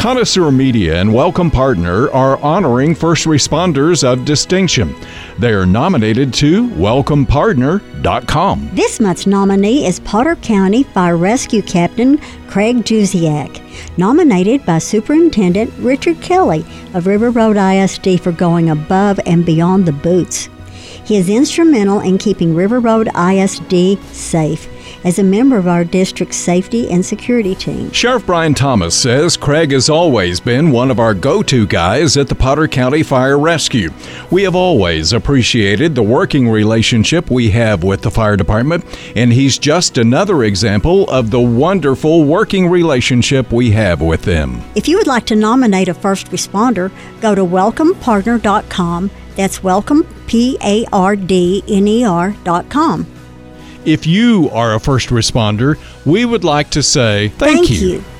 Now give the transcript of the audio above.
Connoisseur Media and Welcome Partner are honoring first responders of distinction. They are nominated to welcomepartner.com. This month's nominee is Potter County Fire Rescue Captain Craig Juziak, nominated by Superintendent Richard Kelly of River Road ISD for going above and beyond the boots. He is instrumental in keeping River Road ISD safe as a member of our district's safety and security team. Sheriff Brian Thomas says Craig has always been one of our go-to guys at the Potter County Fire Rescue. We have always appreciated the working relationship we have with the fire department, and he's just another example of the wonderful working relationship we have with them. If you would like to nominate a first responder, go to welcomepartner.com. That's welcomepartner.com. If you are a first responder, we would like to say thank you.